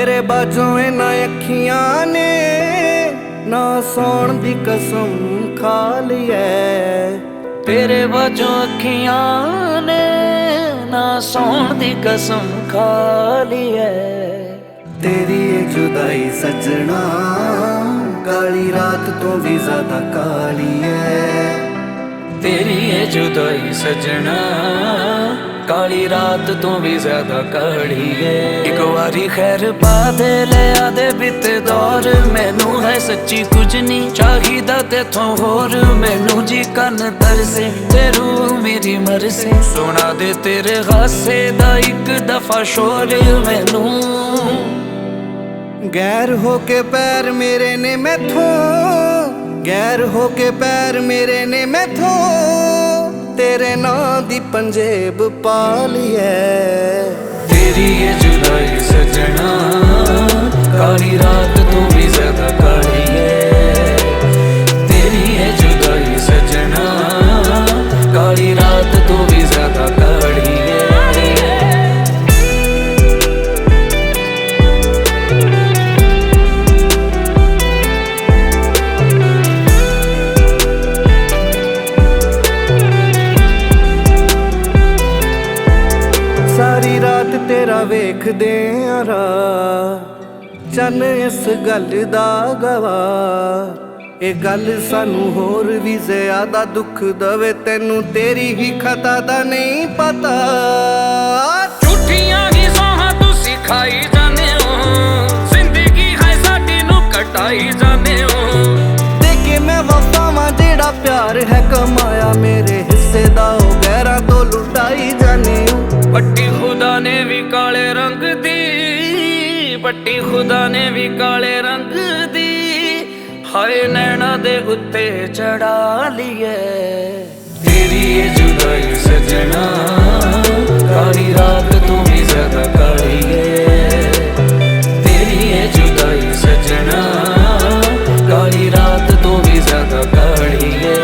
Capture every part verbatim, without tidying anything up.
तेरे बाजों ना अखियां ने ना सौण दी कसम खा ली है। तेरे बाजों अखियां ने ना सौण दी कसम खा ली है। तेरी ये जुदाई सजना काली रात तो भी ज्यादा काली है। तेरी ये जुदाई सजना काली रात तो भी ज्यादा काली है। एक बारी खैर पा दे ले आदे बीते दौर, मैनू है सच्ची कुछ नहीं चाहिदा तेथों होर। मैनू जी कन तरसे ते रूह मेरी मरसे, सुना दे तेरे हासे दा एक दफा शोर मैनू। गैर होके पैर मेरे ने मैथों, गैर होके पैर मेरे ने मैथों तेरे नां दी पंजेब पा ली है। तेरी ये जुदाई सजना काली रात तो भी ज्यादा काली है। तेरी ये जुदाई सजना काली रात तो भी ज्यादा काली है। सारी रात तेरा वेखदे आ राह, चन इस गल दा गवाह। ये गल सानू होर भी ज्यादा दुख दवे, तेनू तेरी ही खता दा नहीं पता। झूठियां ही सोहां तुसी खाई जाने हो, जिंदगी है साडी नू कटाई जाने हो। देखे मैं वफावां जेड़ा प्यार है कमाया, मेरे हिस्से दा ओ गैरां तो लुटाई जाने हो। पट्टी खुदा ने भी काले रंग दी, पट्टी खुदा ने भी काले रंग दी, हाय नैना दे उत्ते चढ़ा लिए। तेरी ये जुदाई सजना काली रात तो भी ज्यादा काली है। तेरी ये जुदाई सजना काली रात तो भी ज्यादा काली है।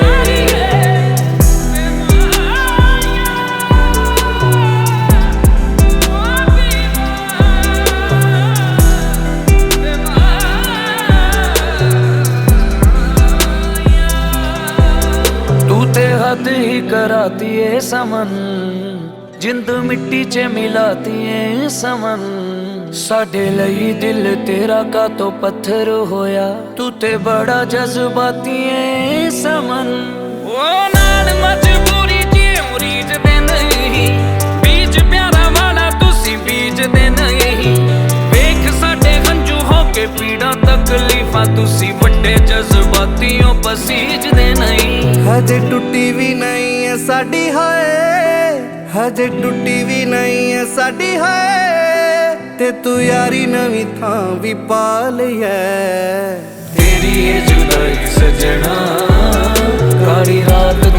हद ही कराती है समन, जिंद मिट्टी च मिलाती है समन। साडे लई दिल तेरा का तो पत्थर होया, तू ते बड़ा जज्बाती है समन। ओ नाल मजबूरी जी मुरीज दे नहीं, बीज प्यारा वाला तुसी बीज दे नहीं। वेख साडे हंजू हो के पीड़ा तकलीफां, तुसी वड्डे जज्बातियों पसीज दे नहीं। हजे टुटी भी नहीं है साडी हाय, हजे टुटी भी नहीं है साडी हाय, ते तू यारी नवी थां भी पा लई है। तेरी ये जुदाई सजना काली रात